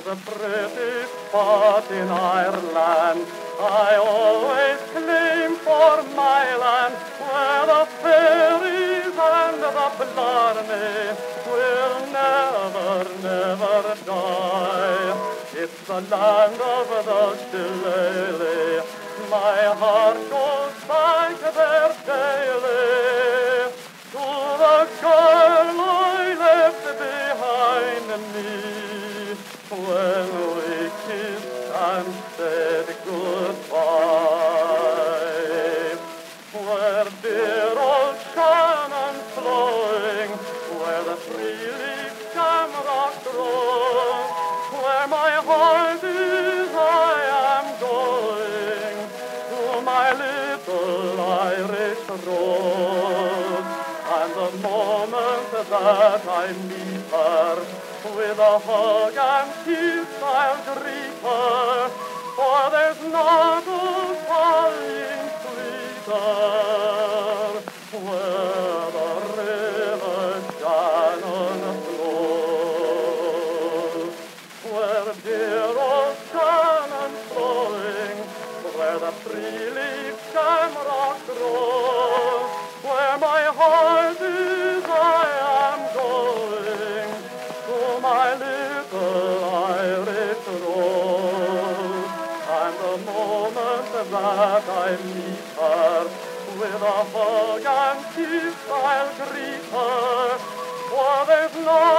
a pretty spot in Ireland I always claim for my land, where the fairies and the blarney will never, never die. It's the land of the shillelagh, my heart goes back there daily to the girl I left behind me when we kissed and said goodbye. Where dear old Shannon's flowing, where the three-leaf shamrock grows, where my heart is, I am going to my little Irish rose. And the moment that I meet her, with a hug and kiss I'll greet her, for there's not a falling sweeter where the river Shannon flows. Where dear old Shannon's flowing, where the three-leaf shamrock grows, where my heart is, I am going to my little Irish rose. And the moment that I meet her, with a hug and kiss I'll greet her, for there's no